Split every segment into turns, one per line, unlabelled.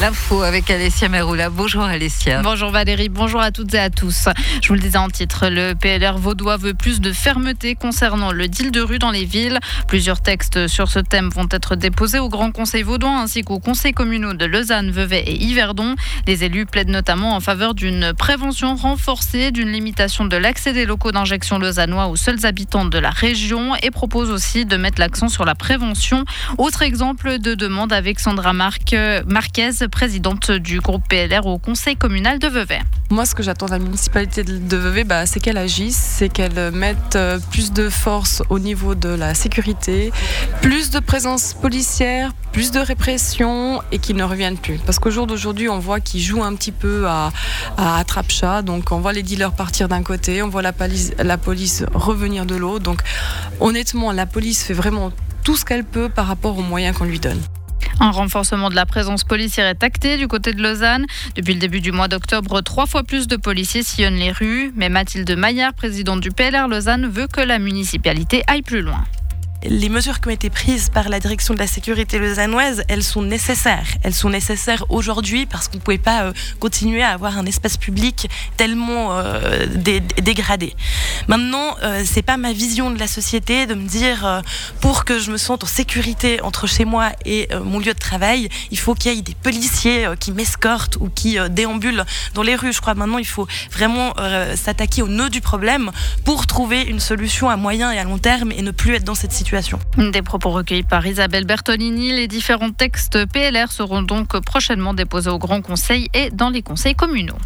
L'info avec Alessia Meroula. Bonjour Alessia.
Bonjour Valérie, bonjour à toutes et à tous. Je vous le disais en titre, le PLR vaudois veut plus de fermeté concernant le deal de rue dans les villes. Plusieurs textes sur ce thème vont être déposés au Grand Conseil vaudois ainsi qu'aux conseils communaux de Lausanne, Vevey et Yverdon. Les élus plaident notamment en faveur d'une prévention renforcée, d'une limitation de l'accès des locaux d'injection lausannois aux seuls habitants de la région et proposent aussi de mettre l'accent sur la prévention. Autre exemple de demande avec Sandra Marquez, présidente du groupe PLR au conseil communal de Vevey.
Moi, ce que j'attends de la municipalité de Vevey, c'est qu'elle agisse, c'est qu'elle mette plus de force au niveau de la sécurité, plus de présence policière, plus de répression et qu'ils ne reviennent plus. Parce qu'au jour d'aujourd'hui, on voit qu'ils jouent un petit peu à attrape-chat. Donc, on voit les dealers partir d'un côté, on voit la police revenir de l'autre. Donc, honnêtement, la police fait vraiment tout ce qu'elle peut par rapport aux moyens qu'on lui donne.
Un renforcement de la présence policière est acté du côté de Lausanne. Depuis le début du mois d'octobre, 3 fois plus de policiers sillonnent les rues. Mais Mathilde Maillard, présidente du PLR Lausanne, veut que la municipalité aille plus loin.
Les mesures qui ont été prises par la direction de la sécurité lausannoise, elles sont nécessaires. Elles sont nécessaires aujourd'hui parce qu'on ne pouvait pas continuer à avoir un espace public tellement dégradé. Maintenant, c'est pas ma vision de la société de me dire pour que je me sente en sécurité entre chez moi et mon lieu de travail, il faut qu'il y ait des policiers qui m'escortent ou qui déambulent dans les rues. Je crois maintenant il faut vraiment s'attaquer au nœud du problème pour trouver une solution à moyen et à long terme et ne plus être dans cette situation.
Des propos recueillis par Isabelle Bertolini. Les différents textes PLR seront donc prochainement déposés au Grand Conseil et dans les conseils communaux.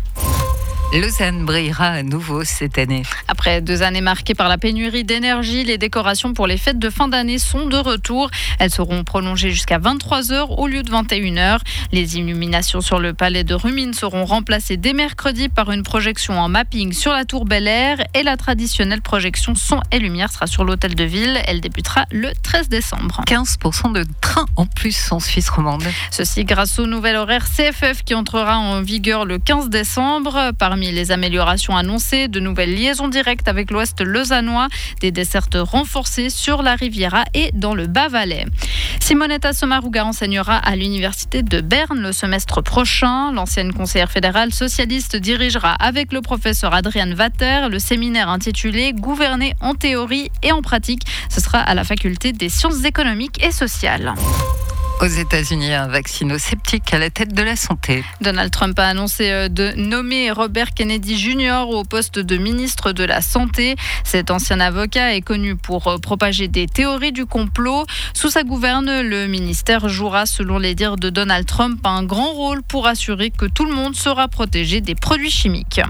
Lausanne brillera à nouveau cette année.
Après 2 années marquées par la pénurie d'énergie, les décorations pour les fêtes de fin d'année sont de retour. Elles seront prolongées jusqu'à 23h au lieu de 21h. Les illuminations sur le palais de Rumine seront remplacées dès mercredi par une projection en mapping sur la tour Bel Air et la traditionnelle projection son et lumière sera sur l'hôtel de ville. Elle débutera le 13 décembre.
15% de trains en plus en Suisse romande.
Ceci grâce au nouvel horaire CFF qui entrera en vigueur le 15 décembre. Parmi les améliorations annoncées, de nouvelles liaisons directes avec l'ouest lausannois, des dessertes renforcées sur la Riviera et dans le Bas-Valais. Simonetta Sommaruga enseignera à l'université de Berne le semestre prochain. L'ancienne conseillère fédérale socialiste dirigera avec le professeur Adrian Vater le séminaire intitulé « Gouverner en théorie et en pratique ». Ce sera à la faculté des sciences économiques et sociales.
Aux États-Unis, un vaccino-sceptique à la tête de la santé.
Donald Trump a annoncé de nommer Robert Kennedy Jr. au poste de ministre de la Santé. Cet ancien avocat est connu pour propager des théories du complot. Sous sa gouverne, le ministère jouera, selon les dires de Donald Trump, un grand rôle pour assurer que tout le monde sera protégé des produits chimiques.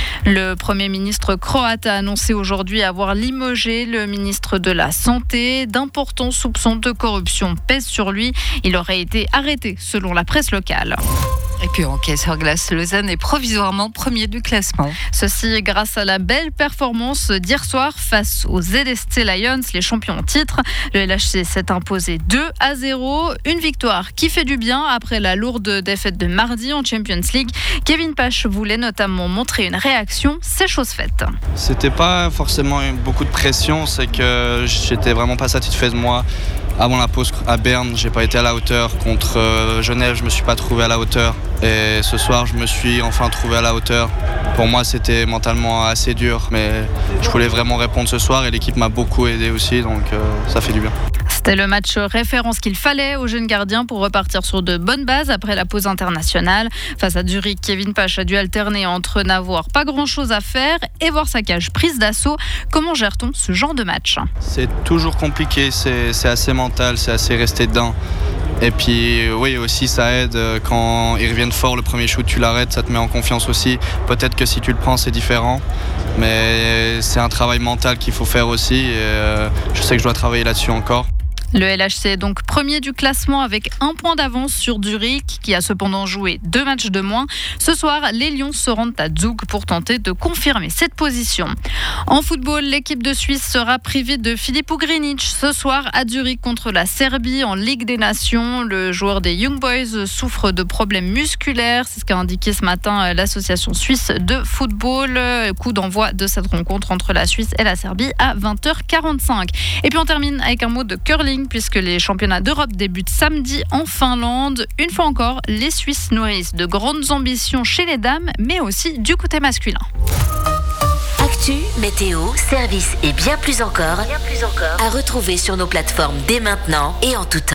Le Premier ministre croate a annoncé aujourd'hui avoir limogé le ministre de la Santé. D'importants soupçons de corruption pèsent sur lui. Il aurait été arrêté, selon la presse locale.
Et puis en hockey sur glace, Lausanne est provisoirement premier du classement.
Ceci grâce à la belle performance d'hier soir face aux ZSC Lions, les champions en titre. Le LHC s'est imposé 2-0. Une victoire qui fait du bien après la lourde défaite de mardi en Champions League. Kevin Pache voulait notamment montrer une réaction, c'est chose faite.
C'était pas forcément beaucoup de pression, c'est que j'étais vraiment pas satisfait de moi. Avant la pause à Berne, j'ai pas été à la hauteur. Contre Genève, je me suis pas trouvé à la hauteur. Et ce soir, je me suis enfin trouvé à la hauteur. Pour moi, c'était mentalement assez dur, mais je voulais vraiment répondre ce soir et l'équipe m'a beaucoup aidé aussi, donc ça fait du bien.
C'était le match référence qu'il fallait aux jeunes gardiens pour repartir sur de bonnes bases après la pause internationale. Face à Zurich, Kevin Pache a dû alterner entre n'avoir pas grand-chose à faire et voir sa cage prise d'assaut. Comment gère-t-on ce genre de match ?
C'est toujours compliqué, c'est assez mental, c'est assez resté dedans. Et puis oui aussi ça aide quand ils reviennent fort, le premier shoot tu l'arrêtes, ça te met en confiance aussi. Peut-être que si tu le prends c'est différent, mais c'est un travail mental qu'il faut faire aussi et je sais que je dois travailler là-dessus encore.
Le LHC est donc premier du classement avec 1 point d'avance sur Zurich qui a cependant joué 2 matchs de moins. Ce soir, les Lions se rendent à Zug pour tenter de confirmer cette position. En football, l'équipe de Suisse sera privée de Filip Ugrinic ce soir à Zurich contre la Serbie en Ligue des Nations. Le joueur des Young Boys souffre de problèmes musculaires. C'est ce qu'a indiqué ce matin l'association suisse de football. Coup d'envoi de cette rencontre entre la Suisse et la Serbie à 20h45. Et puis on termine avec un mot de curling curling puisque les championnats d'Europe débutent samedi en Finlande. Une fois encore, les Suisses nourrissent de grandes ambitions chez les dames, mais aussi du côté masculin.
Actu, météo, service et bien plus encore à retrouver sur nos plateformes dès maintenant et en tout temps.